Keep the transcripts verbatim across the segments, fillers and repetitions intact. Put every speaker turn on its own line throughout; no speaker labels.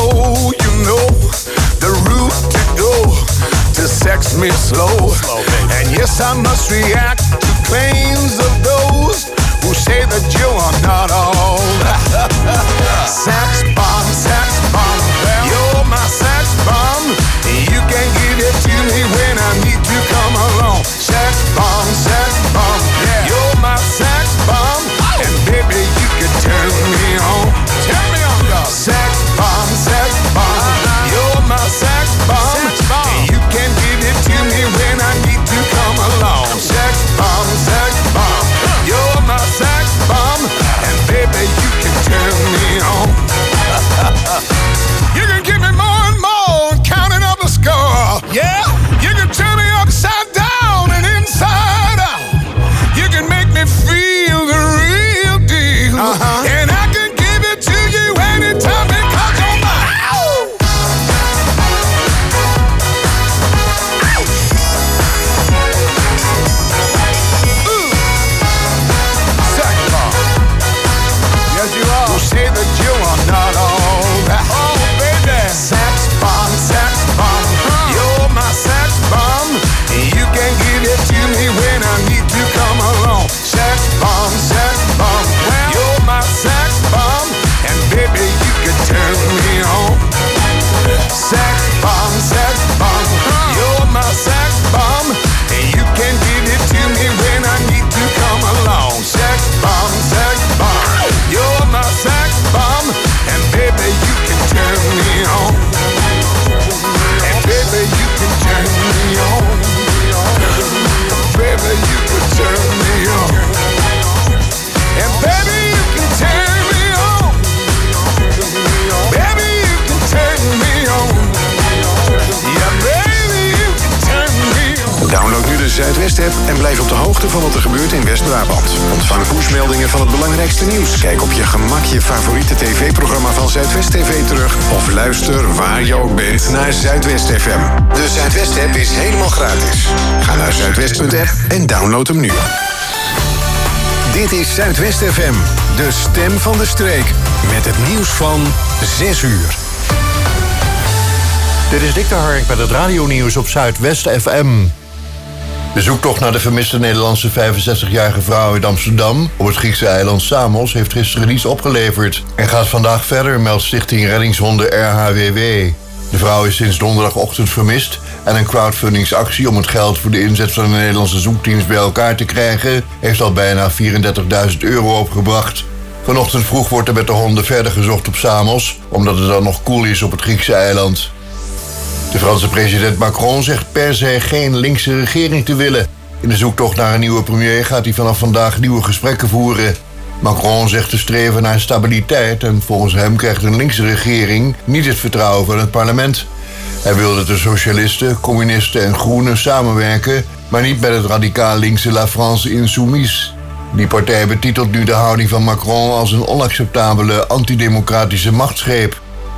know, you know the route to go to sex me slow. And yes, I must react to claims of those who say that you are not all. Sex bomb, sex bomb, you're my sex bomb. You can give it to me when I need to come along. Sex bomb, sex bomb, yeah. You're my sex bomb, and baby you can turn me on. Turn me on, dog. Sex bomb, sex bomb, you're my sex bomb. Sex bomb. You can give it to me when I need to come along. Sex bomb, sex bomb, you're my sex bomb, and baby you can turn me on. You can give me more and more, counting up the score. Yeah, you can turn me upside down and inside out. You can make me feel the real deal, uh-huh. And I can give it to you anytime because you're mine. Sex bomb. Yes, you are. Who say that you are not all that? Oh, baby. Sex bomb, sex bomb. You're my sex bomb. You can give it to me when I need to come along. Sex bomb, sex bomb. You're my sex bomb, and baby you can turn me on. Sex bomb, sex bomb. You're my sex bomb, and you can give it to me when I need to come along. Sex bomb, sex bomb. You're my sex bomb, and baby you can turn me on. And baby you can turn me on. Baby you can turn me on. And baby you can turn me on. Baby you can turn me on. Yeah baby you can turn me on.
Download nu de Zuidwest-app en blijf op de hoogte van wat er gebeurt in West-Brabant. Ontvang pushmeldingen van het belangrijkste nieuws. Kijk op je gemak je favoriete tv-programma van Zuidwest T V terug. Of luister waar je ook bent naar Zuidwest F M. De Zuidwest-app is helemaal gratis. Ga naar zuidwest punt app en download hem nu. Dit is Zuidwest F M, de stem van de streek. Met het nieuws van zes uur.
Dit is Dick de Hark met het radionieuws op Zuidwest F M. De zoektocht naar de vermiste Nederlandse vijfenzestigjarige vrouw uit Amsterdam op het Griekse eiland Samos heeft gisteren niets opgeleverd en gaat vandaag verder, meldt Stichting Reddingshonden R H W W. De vrouw is sinds donderdagochtend vermist en een crowdfundingsactie om het geld voor de inzet van de Nederlandse zoekteams bij elkaar te krijgen heeft al bijna vierendertigduizend euro opgebracht. Vanochtend vroeg wordt er met de honden verder gezocht op Samos, omdat het dan nog koel is op het Griekse eiland. De Franse president Macron zegt per se geen linkse regering te willen. In de zoektocht naar een nieuwe premier gaat hij vanaf vandaag nieuwe gesprekken voeren. Macron zegt te streven naar stabiliteit en volgens hem krijgt een linkse regering niet het vertrouwen van het parlement. Hij wil dat de socialisten, communisten en groenen samenwerken, maar niet met het radicaal linkse La France Insoumise. Die partij betitelt nu de houding van Macron als een onacceptabele antidemocratische machtsgreep.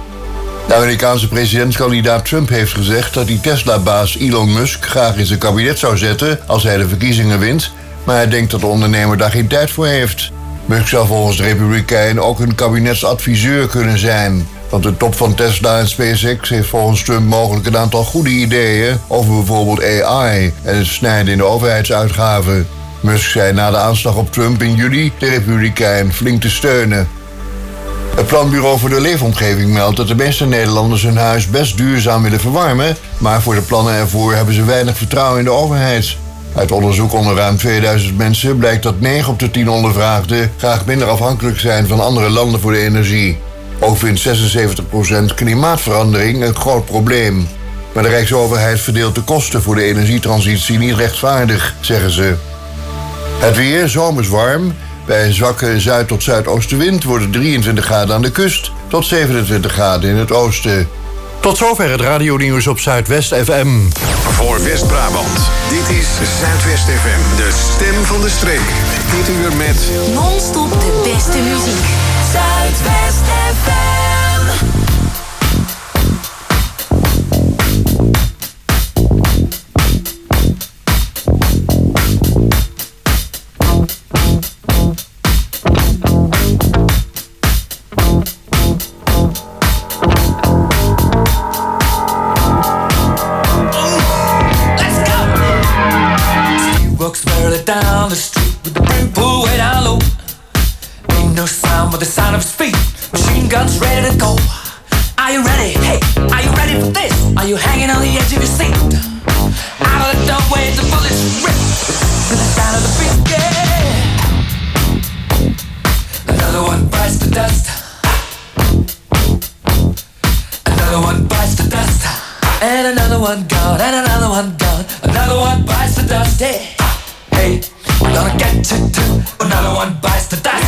De Amerikaanse presidentskandidaat Trump heeft gezegd dat hij Tesla-baas Elon Musk graag in zijn kabinet zou zetten als hij de verkiezingen wint, maar hij denkt dat de ondernemer daar geen tijd voor heeft. Musk zou volgens de Republikein ook een kabinetsadviseur kunnen zijn, want de top van Tesla en SpaceX heeft volgens Trump mogelijk een aantal goede ideeën over bijvoorbeeld A I en het snijden in de overheidsuitgaven. Musk zei na de aanslag op Trump in juli de Republikein flink te steunen. Het Planbureau voor de Leefomgeving meldt dat de meeste Nederlanders hun huis best duurzaam willen verwarmen, maar voor de plannen ervoor hebben ze weinig vertrouwen in de overheid. Uit onderzoek onder ruim tweeduizend mensen blijkt dat negen op de tien ondervraagden graag minder afhankelijk zijn van andere landen voor de energie. Ook vindt zesenzeventig procent klimaatverandering een groot probleem. Maar de Rijksoverheid verdeelt de kosten voor de energietransitie niet rechtvaardig, zeggen ze. Het weer, zomers warm. Bij een zwakke zuid- tot zuidoostenwind wordt het drieëntwintig graden aan de kust tot zevenentwintig graden in het oosten. Tot zover het radionieuws op Zuidwest F M.
Voor West-Brabant, dit is Zuidwest F M, de stem van de streek. Dit uur met
non-stop de beste muziek. Zuidwest F M.
No sound but the sound of his feet. Machine guns ready to go. Are you ready? Hey, are you ready for this? Are you hanging on the edge of your seat? Out of the doorway, the bullets rip to the sound of the beat. Yeah. Another one bites the dust. Another one bites the dust. And another one gone. And another one gone. Another one bites the dust. Hey, hey, we're gonna get you too. Another one bites the dust.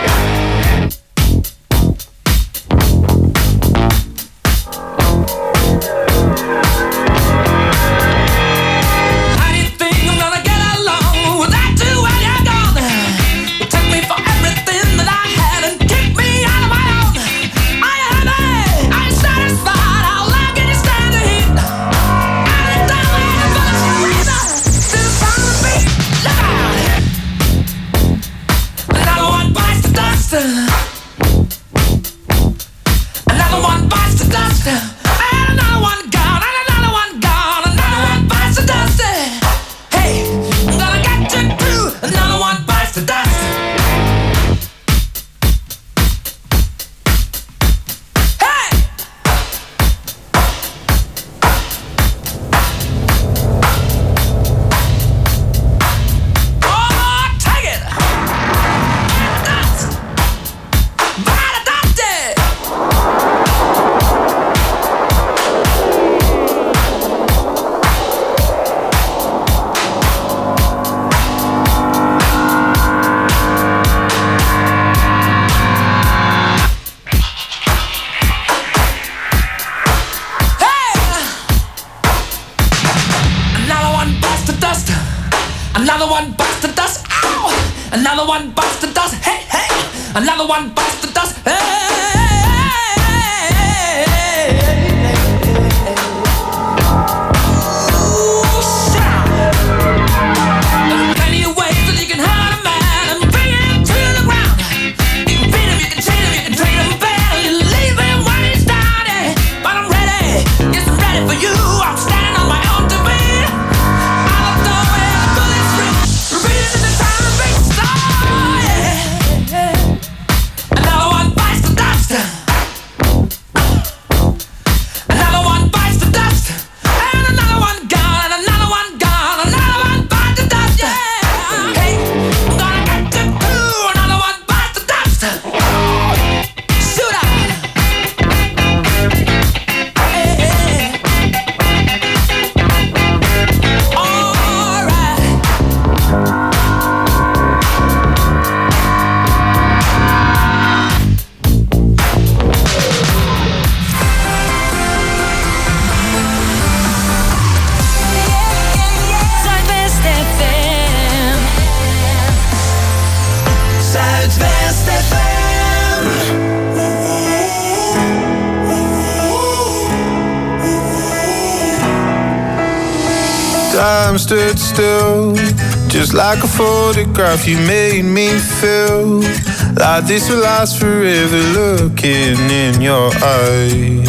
Time stood still, just like a photograph. You made me feel like this will last forever. Looking in your eyes,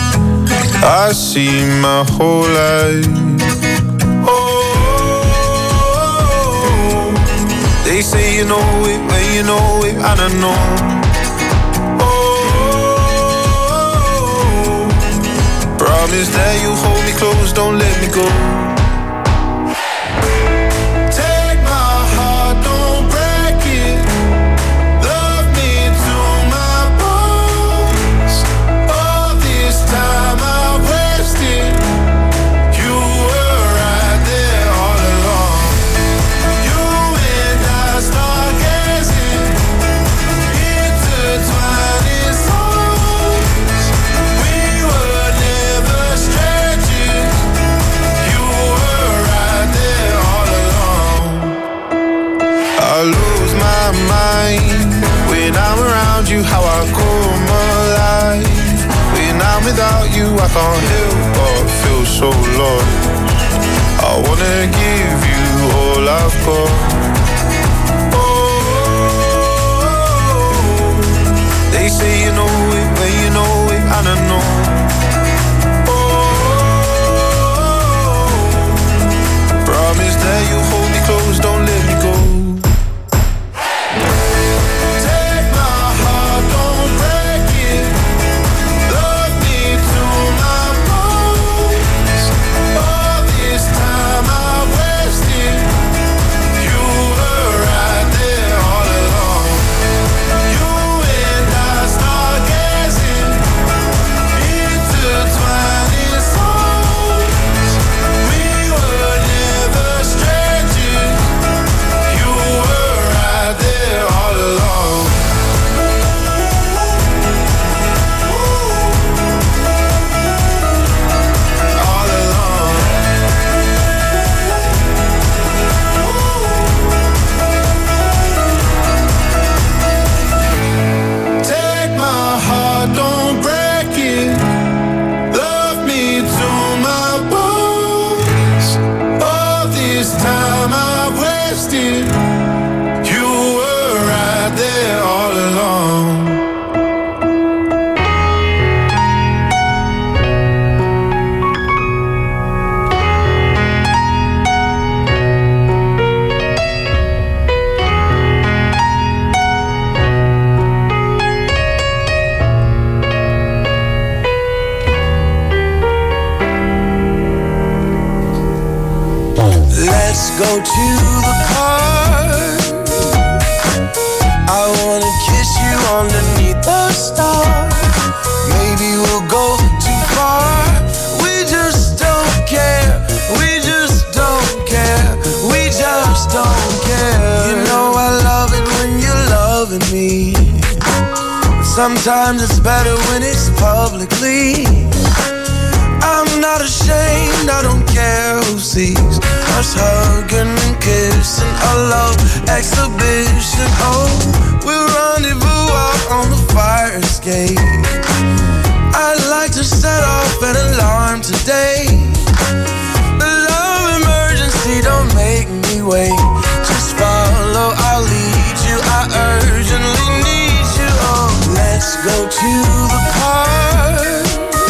I see my whole life. Oh, they say you know it when you know it, I don't know. Oh, promise that you hold me close, don't let me go. How I come alive when I'm without you, I can't help but feel so lost. I wanna give you all I've got. Oh, they say you know it when you know it, and I know. Oh, promise that you hold me close, don't let me go. Take my
go to the park. I wanna kiss you underneath the stars. Maybe we'll go too far. We just don't care. We just don't care. We just don't care. You know I love it when you're loving me. Sometimes it's better when it's publicly. I'm not ashamed, I don't care who sees us hugging and kissing, a love exhibition. Oh, we'll rendezvous out on the fire escape. I'd like to set off an alarm today. The love emergency, don't make me wait. Just follow, I'll lead you, I urgently need you. Oh, let's go to the park.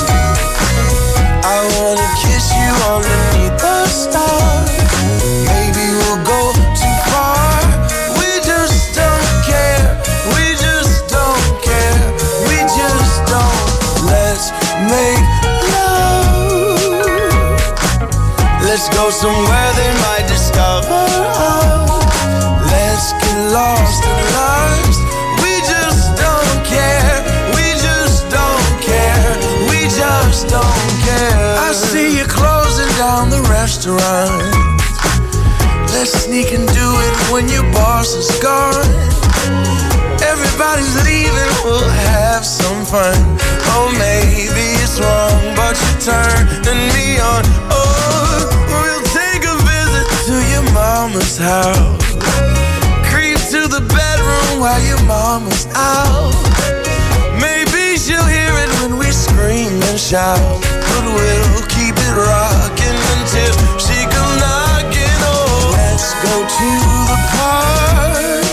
I wanna kiss you underneath the stars. Maybe we'll go too far. We just don't care. We just don't care. We just don't. Let's make love. Let's go somewhere they might discover us. Let's get lost in lives. We just don't care. We just don't care. We just don't care. I see you closing down the restaurant. Let's sneak and do it when your boss is gone. Everybody's leaving, we'll have some fun. Oh, maybe it's wrong, but you're turning me on. Oh, we'll take a visit to your mama's house. Creep to the bedroom while your mama's out. Maybe she'll hear it when we scream and shout. But we'll keep it rocking until she comes knocking. Oh, let's go to the park.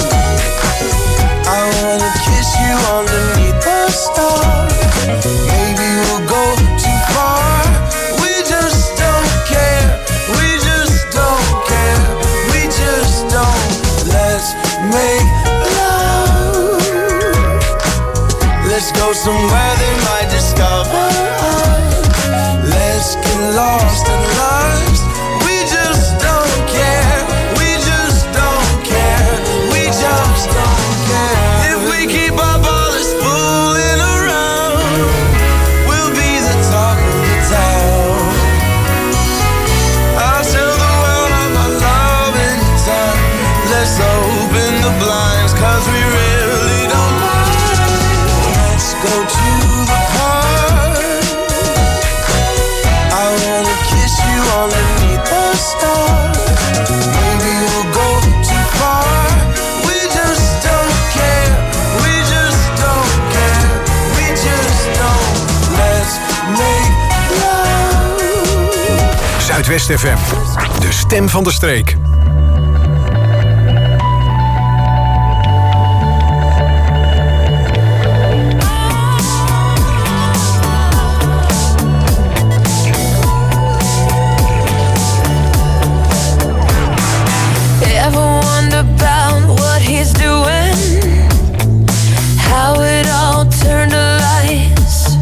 I wanna kiss you underneath the stars. Maybe we'll go too far. We just don't care. We just don't care. We just don't. Let's make love. Let's go somewhere they might discover us. Let's get lost in lives. We just don't care. We just don't care. We just don't care. If we keep up all this fooling around, we'll be the talk of the town. I'll tell the world of my love anytime. Let's open the blinds, cause we really don't mind. Let's go to the park. I wanna kiss you underneath the stars. Maybe we'll go too far. We just don't care. We just don't care. We just don't. Let's make love.
Zuidwest F M, de stem van de streek.
Ever wonder about what he's doing? How it all turned to lies?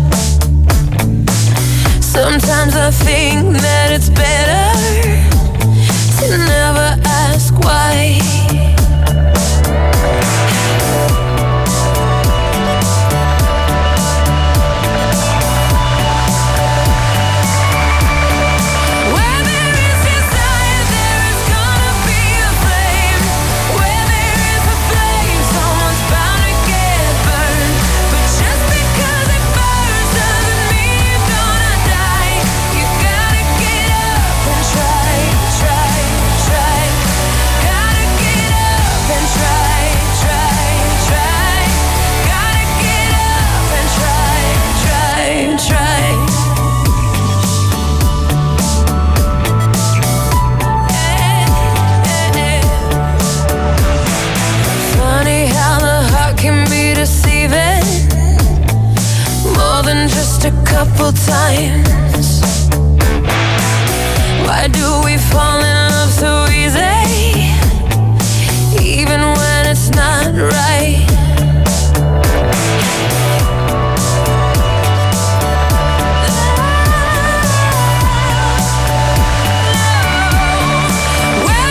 Sometimes I think that it's better to never ask why. Where there is desire, there is gonna be a flame. Where there is a flame, someone's bound to get burned. But just because it burns doesn't mean you're gonna die. You gotta get up and try, try, try. Gotta get up and try, try, try. Gotta get up and try, try, try. Funny how the heart can be deceiving, more than just a couple times. Why do we fall in love so easy, even when it's not right? Where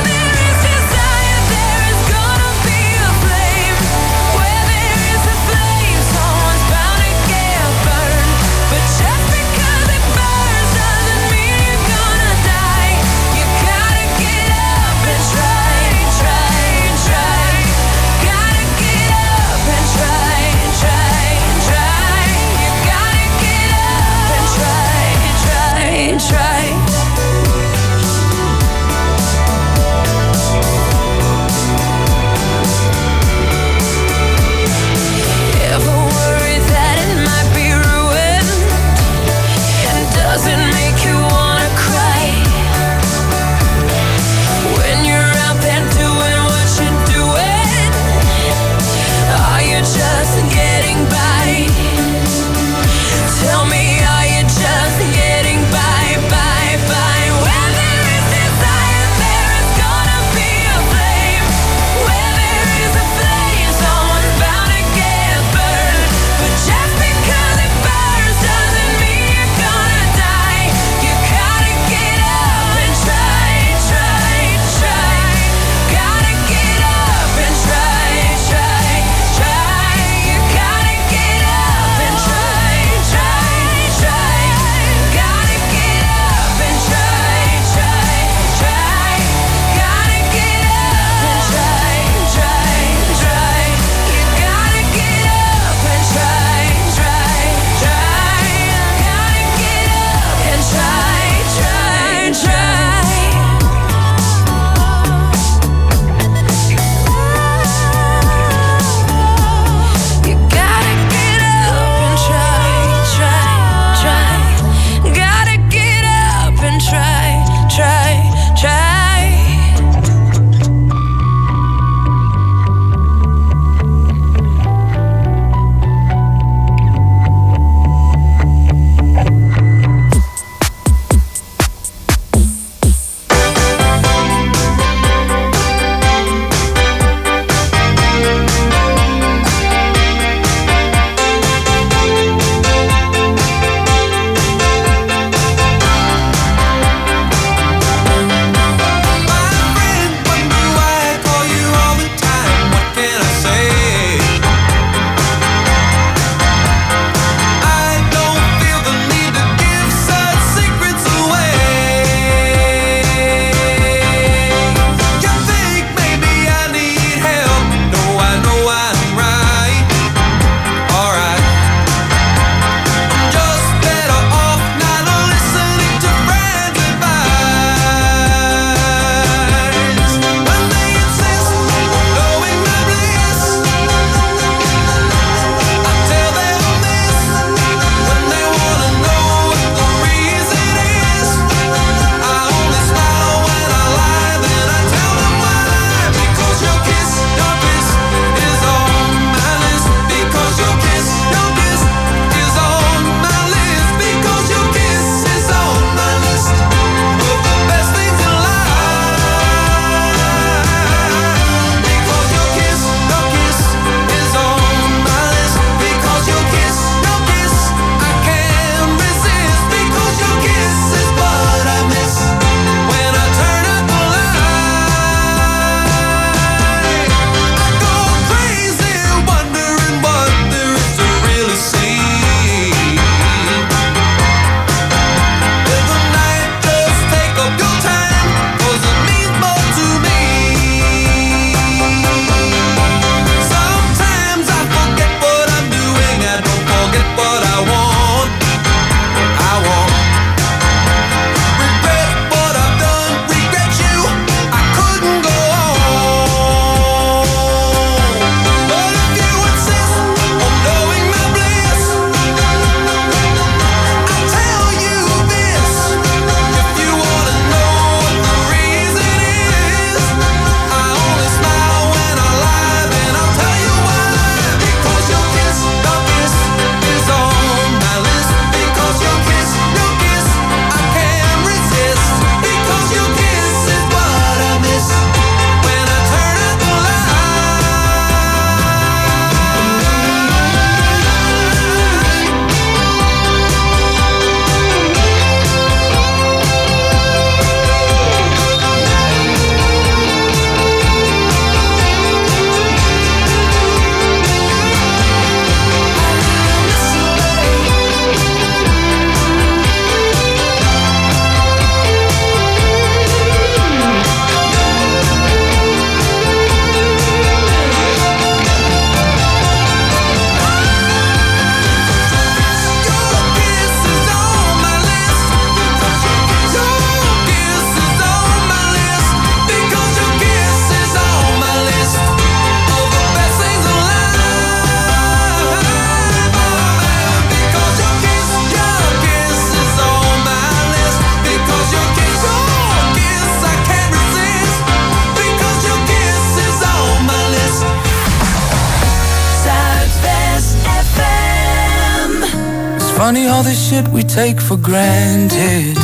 funny all the shit we take for granted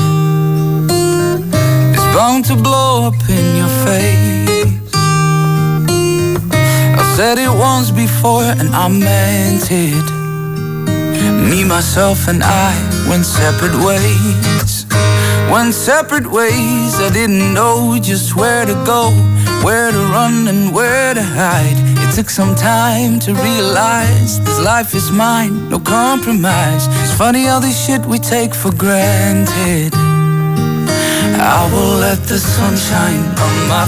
is bound to blow up in your face. I said it once before and I meant it. Me, myself and I went separate ways. Went separate ways. I didn't know just where to go, where to run and where to hide. It took some time to realize this life is mine, no compromise. It's funny all this shit we take for granted. I will let the sun shine on my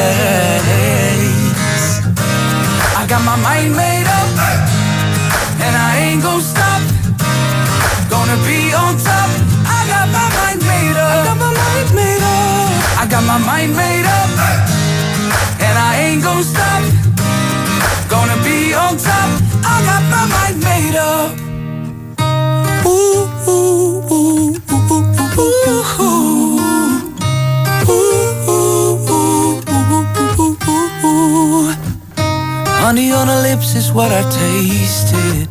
face. I got my mind made up, and I ain't gon' stop. Gonna be on top. I got my mind made up. I got my mind made up. I got my mind made up, and I ain't gon' stop. Gonna be on top. I got my mind made up. Ooh, ooh, ooh, ooh, ooh, ooh, ooh, ooh, ooh. Honey on her lips is what I tasted,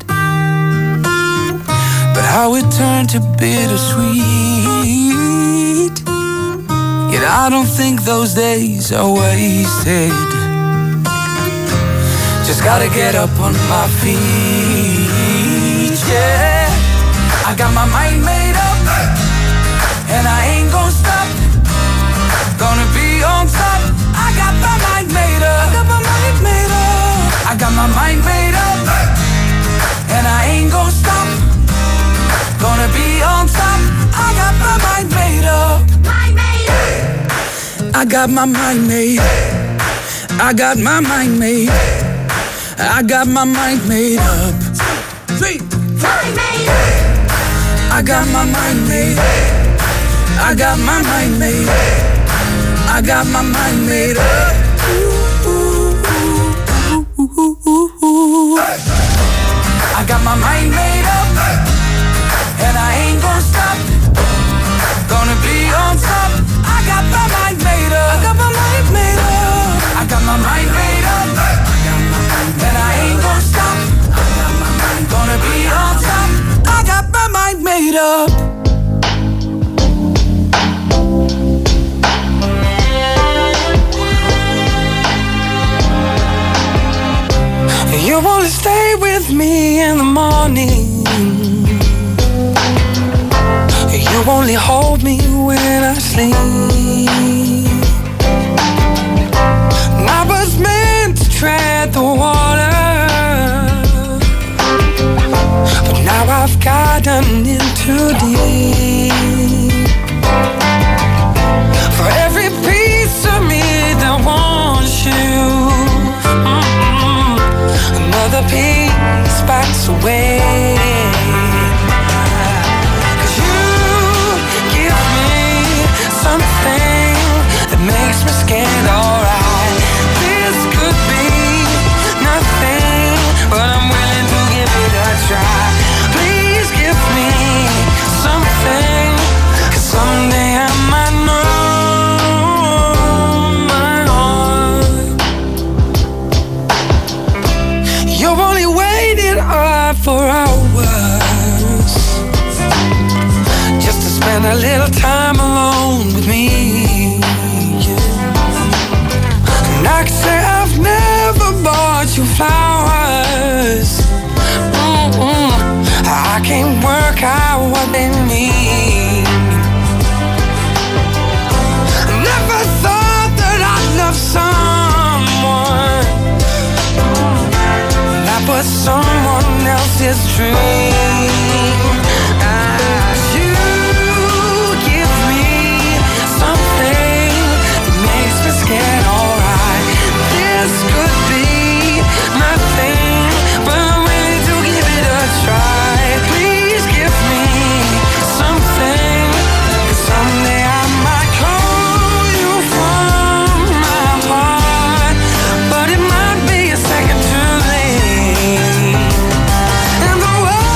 but how it turned to bittersweet. Yet I don't think those days are wasted. Just gotta get up on my feet, yeah. I got my mind made up, and I ain't gon' stop. Gonna be on top. I got my mind made up. I got my mind made up. I got my mind made up, and I ain't gon' stop. Gonna be on top. I got my mind made up. Mind made up. I got my mind made. I got my mind made. I got my mind made up. Three, mind made up. I got my mind made. I got my mind made. I got my mind made up. I got my mind made up, and I ain't gon' stop. Gonna be on top. I got my mind made up. I got my mind made up. I got my mind made up, and I ain't gon' stop. Gonna be on top. I got my mind made up. You wanna stay with me in the morning. You only hold me when I sleep. I was meant to tread the water, but now I've gotten in too deep. For every piece of me that wants you, mm-mm, another piece backs away. Cause you give me something that makes me scared, alright. This could be nothing, but I'm willing to give it a try. Please give me something, cause someday I might know my heart. You only waited up for hours just to spend a little time alone with me. And I can say I've never bought you flowers. Mm-mm. I can't work out what they mean. Never thought that I'd love someone that was someone else's dream. As you give me something that makes me scared, alright. This could be nothing, but I'm willing to give it a try. Please give me something, cause someday I might call you from my heart, but it might be a second too late. And the world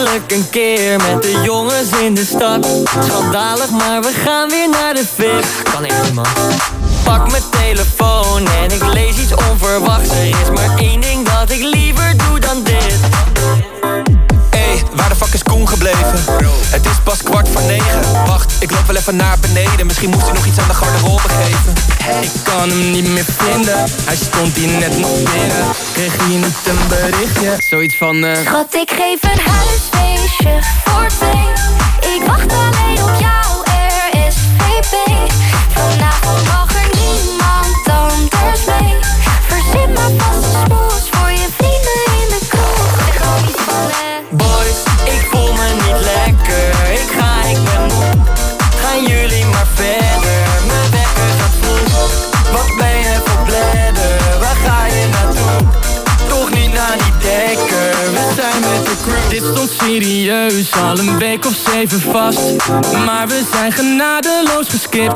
eindelijk een keer met de jongens in de stad. Schandalig, maar we gaan weer naar de vis. Kan echt niet, man. Pak mijn telefoon en ik lees iets onverwachts. Er is maar één ding dat ik liever doe dan dit.
Hey, waar de fuck is Koen gebleven? Het is pas kwart voor negen. Wacht, ik loop wel even naar beneden. Misschien moest hij nog iets aan de garderobe geven.
Ik kan hem niet meer vinden. Hij stond hier net nog binnen. Kreeg hier niet een berichtje. Zoiets van uh...
Schat, ik geef een huisfeestje voor twee. Ik wacht alleen op jou, R S V P. Vanavond mag er niemand anders mee. Verzin maar vast een smoes voor je vrienden in de kroeg. Zeg gewoon iets van eh.
Boys, ik voel me niet lekker. Ik ga, ik ben moe. Gaan jullie maar verder. Mijn wekker gaat vroeg. Wat ben je voor bladder? Waar ga je naartoe? Toch niet naar die dekker. We zijn met de crew. Dit stond serieus al een week of zeven vast. Maar we zijn genadeloos geskipt.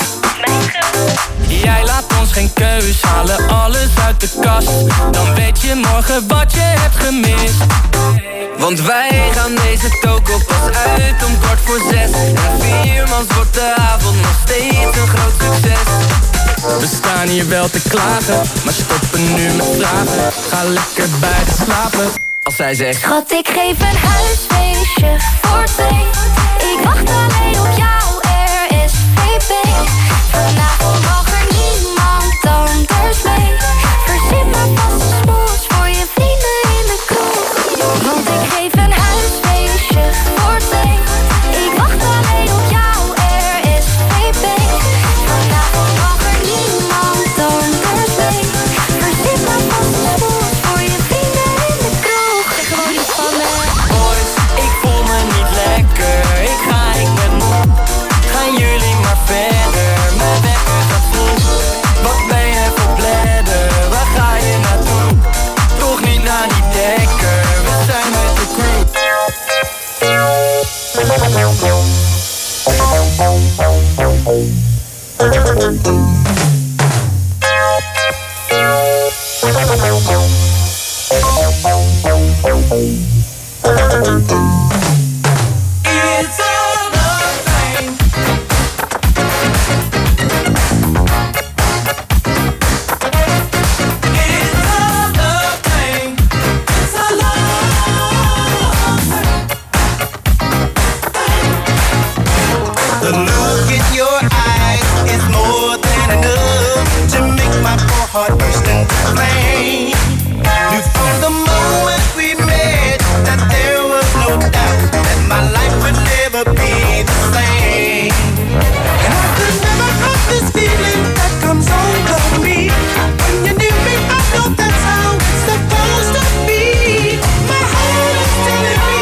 Jij laat ons geen keus, halen alles uit de kast. Dan weet je morgen wat je hebt gemist. Want wij gaan deze toko pas uit om kwart voor zes. En viermans wordt de avond nog steeds een groot succes. We staan hier wel te klagen, maar stoppen nu met vragen. Ga lekker bij de slapen, als zij zegt:
Schat, ik geef een huisfeestje voor twee. Ik wacht alleen op jou, R S V P. Vanavond mag er niemand anders mee. Verzin maar vast een smoes voor je vrienden in de kroeg. Want ik geef een huisfeestje voor twee. Ik wacht alleen op jou, R S V P. Vanavond mag er niemand anders mee. Verzin maar vast een smoes voor je vrienden in de kroeg. Zeg gewoon iets van me.
Boys, ik voel me niet lekker. Ik ga, ik ben moe. Gaan jullie maar verder. Mijn wekker gaat vroeg. Wat ben je voor bladder? Waar ga je naartoe? Toch niet naar die dekker. We zijn met de crew.
It's all the same. It's all the same. It's all
The look in your eyes is more than enough to make my poor heart burst into flame. Knew from the moment we met that there was no doubt that my life would never be the same. And I could never trust this feeling that comes over me. When you're near me, I know that's how it's supposed to be. My heart is telling me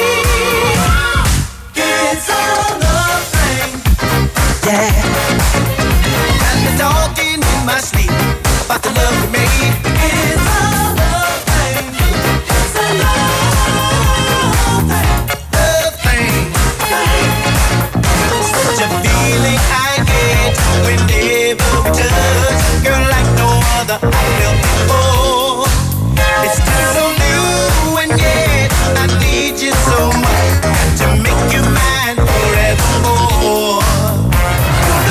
It's all the same.
yeah. And the talking in my sleep about the love we made.
It's all the same. It's a love thing.
Love thing. Such a feeling I get whenever we touch. Girl, like no other I felt before. It's still so new and yet I need you so much to make you mine forevermore.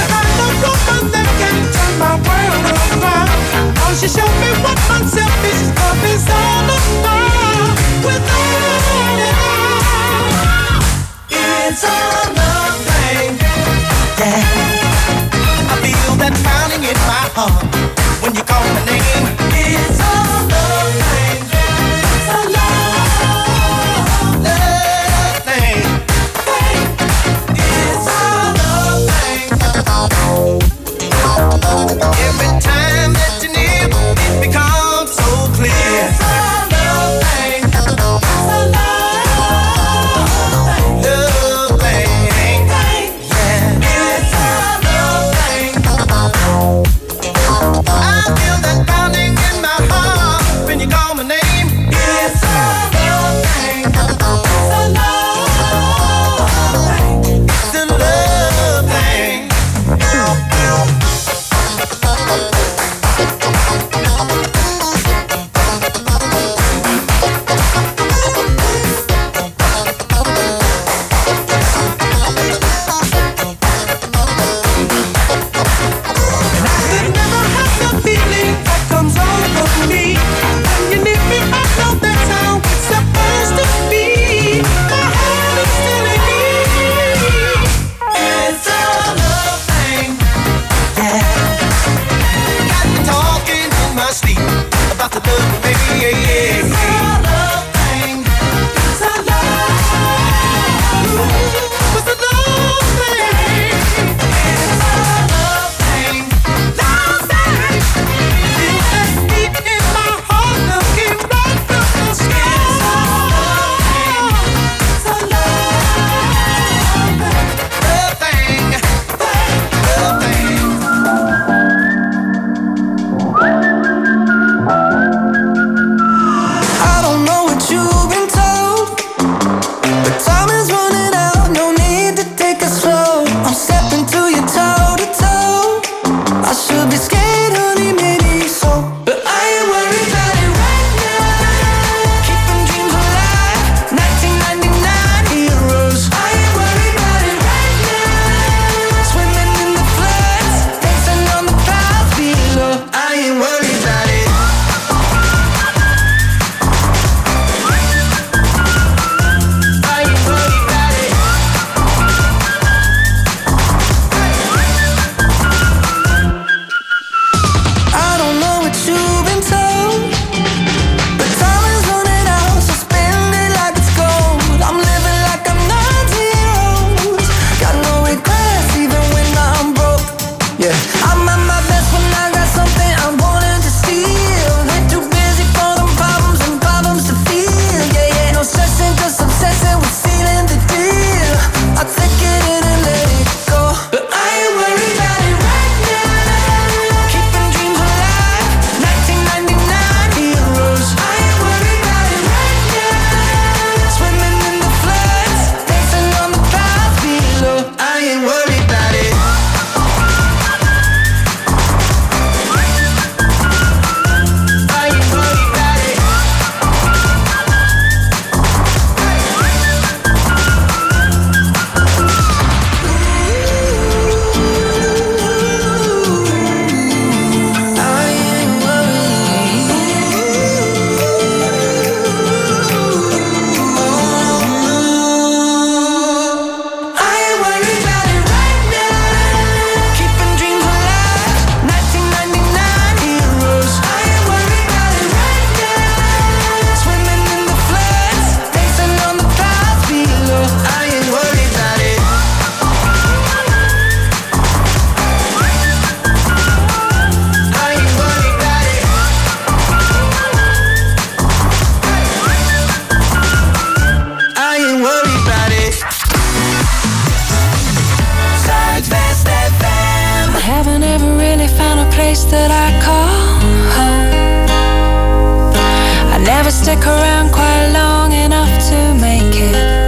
place that I call home. I never stick around quite long enough to make it.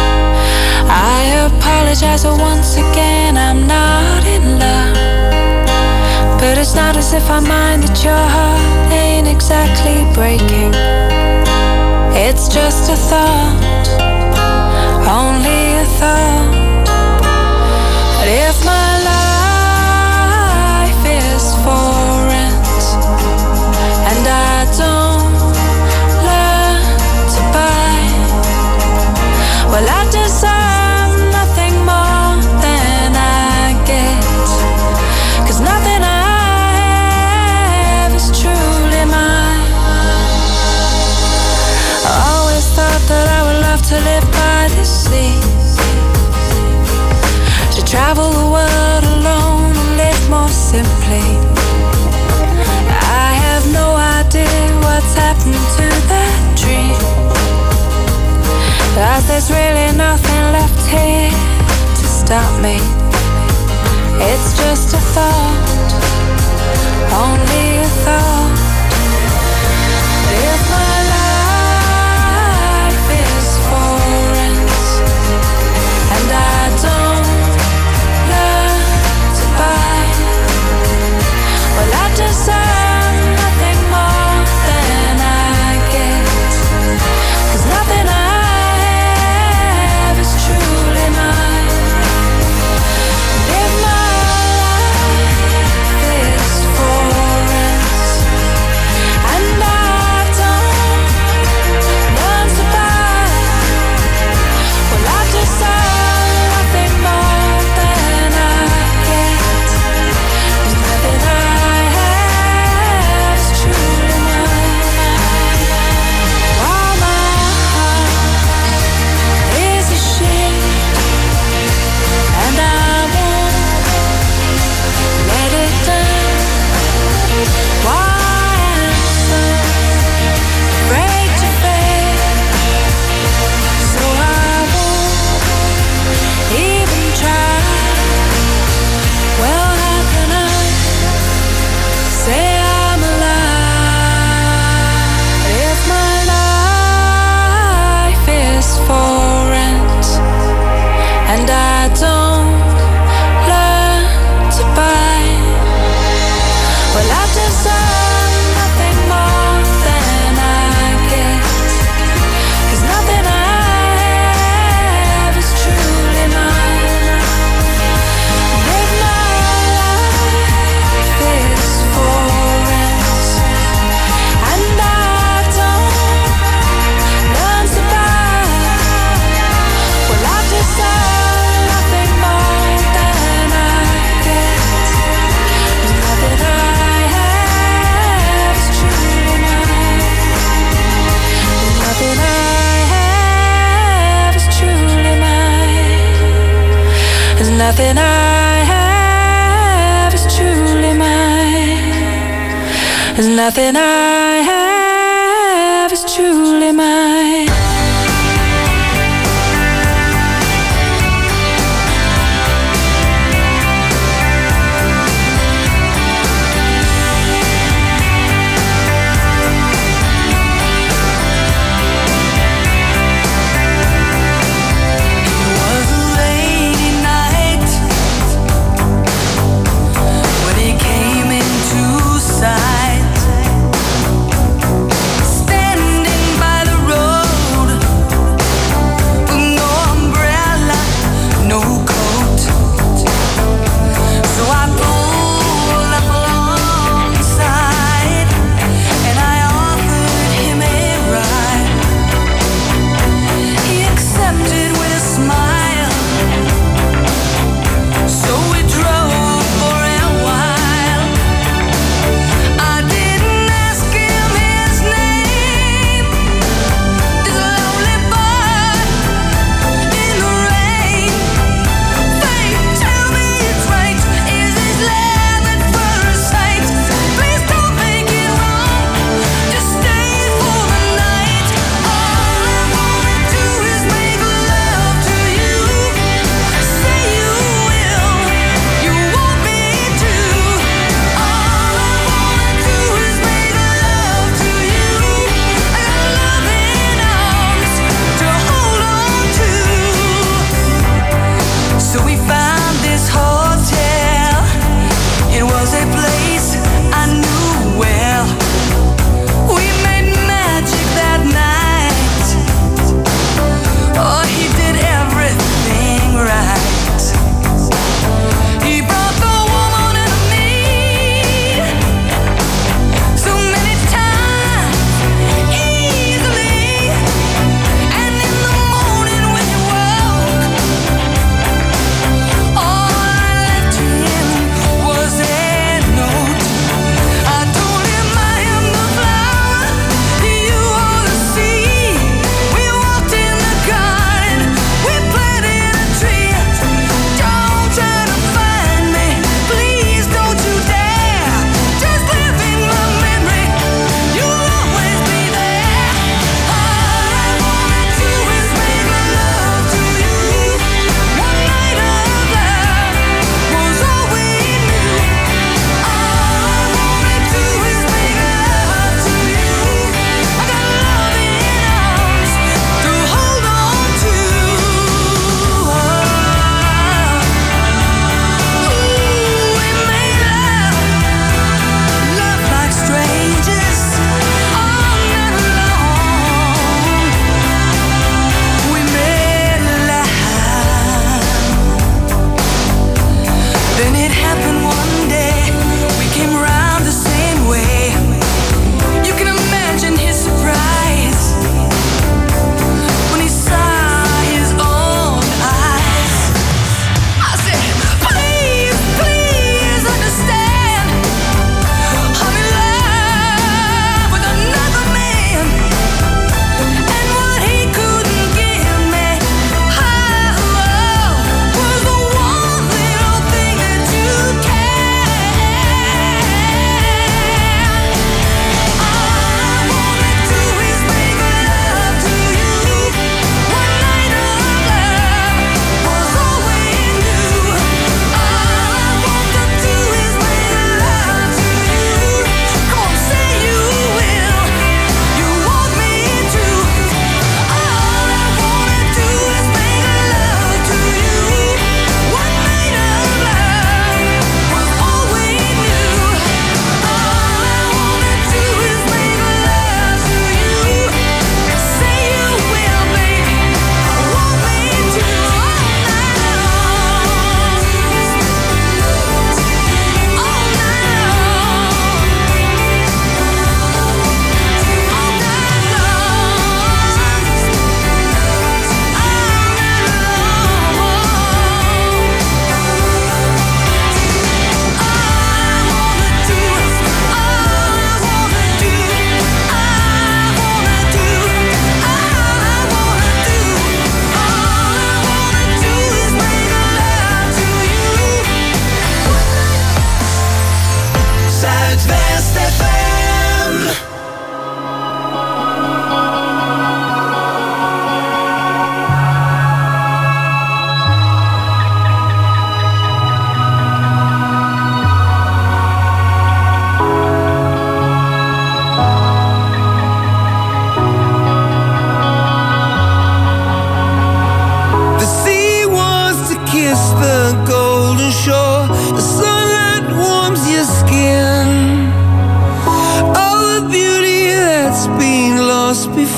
I apologize once again, I'm not in love. But it's not as if I mind that your heart ain't exactly breaking. It's just a thought, only a thought. But if my life is for rent and I don't learn to buy, well, I deserve nothing more than I get. 'Cause nothing I have is truly mine. I always thought that I would love to live by the sea, to travel the world alone and live more simply. I have no idea what's happened to that dream, 'cause there's really nothing left here to stop me. It's just a thought, only a thought. If my life is for rent and I don't learn to buy, well, I deserve nothing more than I get. 'Cause nothing I have is truly mine. If my life is for rent and I don't learn to buy, well, I deserve nothing more than I get. 'Cause nothing I have is truly mine. While my heart is a ship and I won't let it down. Why am so afraid to fail? So I won't even try. Well, how can I say I'm alive if my life is for rent and I don't learn to buy? Well, I deserve nothing more than I get. 'Cause nothing I have is truly mine. If my life is for rent and I don't learn to buy, well, I deserve nothing more than I get. 'Cause nothing I have is truly mine. 'Cause nothing I have is truly mine. 'Cause nothing I have is truly mine. 'Cause nothing I have is truly mine. It was a rainy night when he came into sight, standing by the road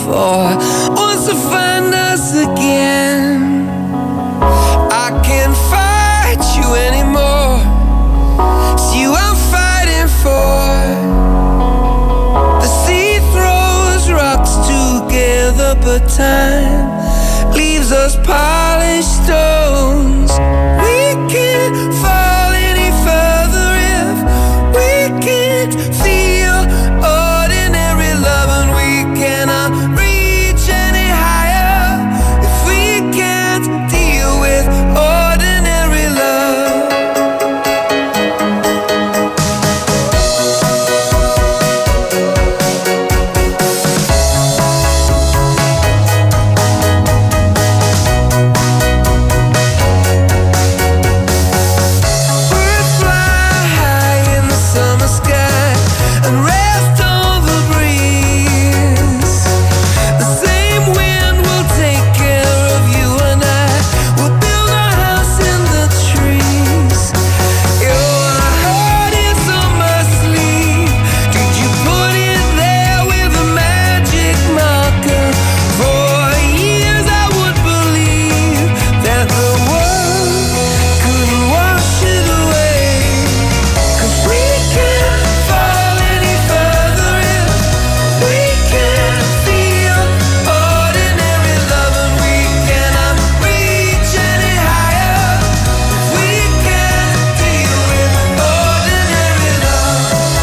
before wants to find us again. I can't fight you anymore. It's you I'm fighting for. The sea throws rocks together, but time leaves us polished stones. We can't fall any further if we can't feel ordinary love, and we cannot reach any higher if we can't deal with ordinary love. Birds fly high in the summer sky and rest on the breeze. The same wind will take care of you, and I will build a house in the trees. Your heart is on my sleeve. Did you put it there with a magic marker? For years I would believe that the world couldn't wash it away. 'Cause we can't fall any further if we can't feel ordinary love, and we cannot reach any higher if we can't deal with ordinary love.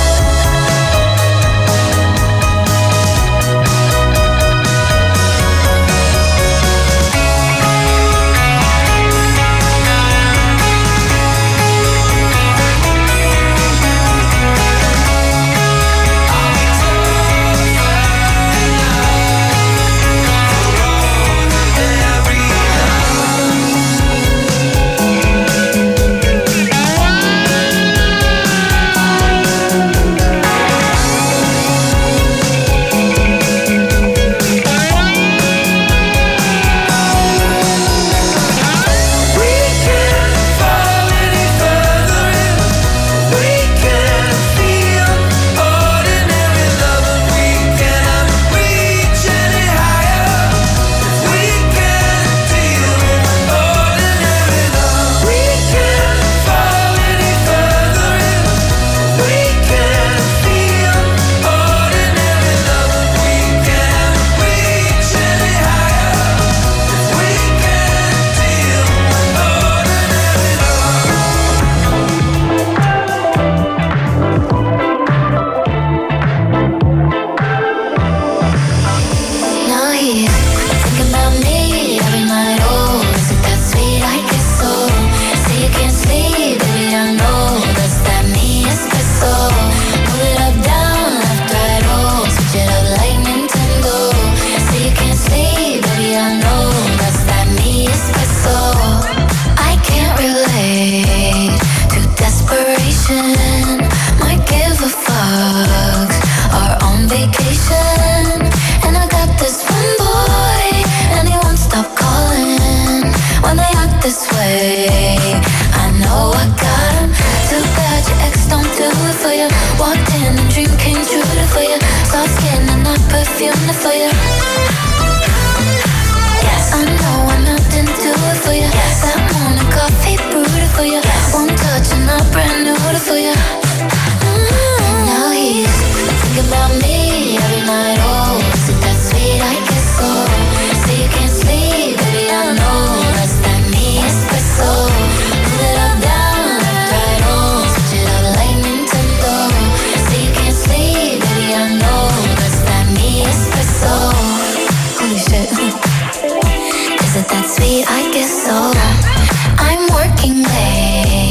We can't fall any further if we can't feel ordinary love, and we cannot reach any higher if we can't deal with ordinary love. We can't fall any further if we can't feel ordinary love, and we can't reach any higher if we can't deal with ordinary
Now he's thinking about me every night. Oh, is it that sweet? I guess so. Say you can't sleep, baby, I know that's that me espresso. Move it up, down, left, right, oh, switch it up like Nintendo. Say you can't sleep, baby, I know that's that me espresso. I can't relate to desperation. Might give a fuck. Are on vacation, and I got this one boy, and he won't stop calling when they act this way. I know I got him. Too bad your ex don't do it for you. Walked in and dream came true for you. Soft skin and not perfume for you. Yes, I know I'm out and do it for you. Yes, that morning coffee brewed it for you. Yes, one touch and I brand new it for you. Mm, Now he's thinking about me every night. Oh, is it that sweet? I guess so. Say you can't sleep, baby, I know that's that me espresso. Pull it up, down, left, right, oh, switch it up like Nintendo. Say you can't sleep, baby, I know that's that me espresso. Holy shit. Is it that sweet? I guess so. I'm working late.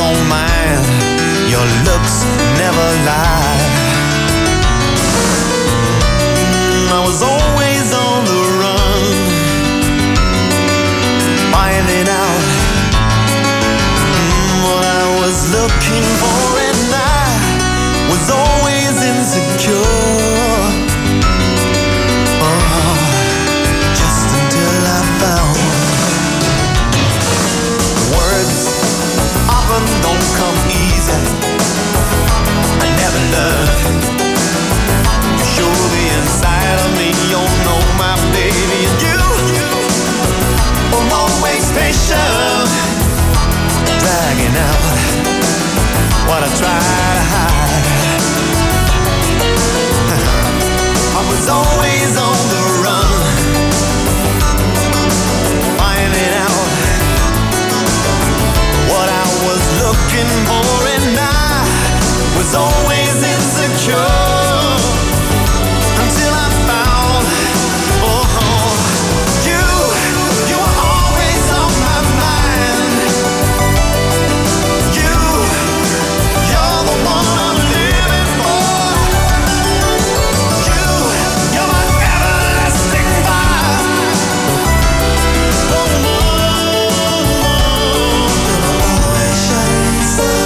won't mind. Your looks never lie. I was always on the run, finding out mm, what I was looking for, and I was always insecure. Oh, just until I found words often don't come easy. I never learned to show the inside of me. You know my baby, and you were always patient, dragging out what I tried to hide. I was always on the run, finding out what I was looking for, and I was always insecure. Until I found, oh, you, you were always on my mind. You, you're the one I'm living for. You, you're my everlasting fire. Oh, always shine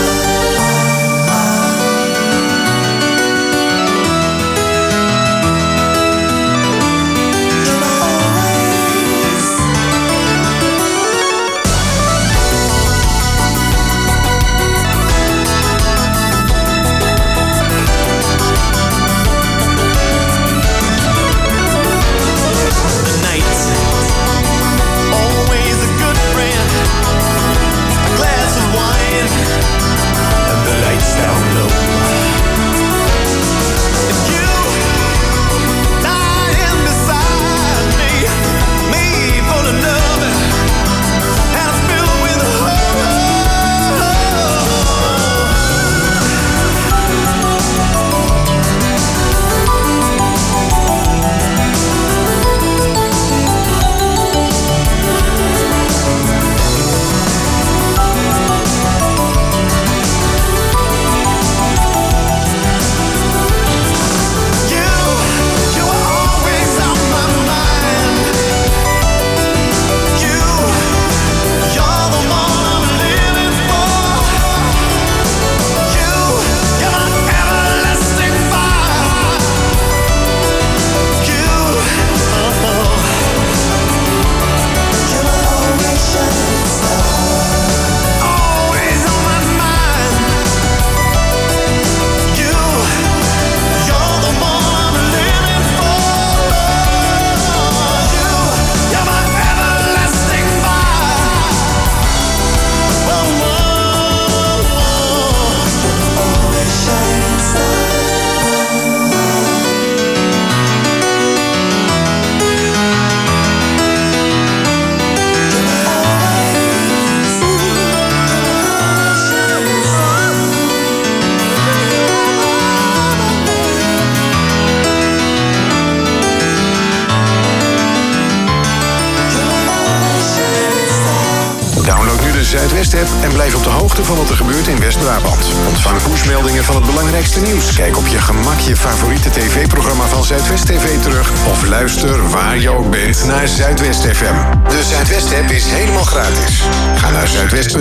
Zuidwest-app en blijf op de hoogte van wat er gebeurt in West-Brabant. Ontvang pushmeldingen van het belangrijkste nieuws. Kijk op je gemak je favoriete tv-programma van Zuidwest T V terug. Of luister waar je ook bent naar Zuidwest F M. De Zuidwest-app is helemaal gratis. Ga naar Zuidwest.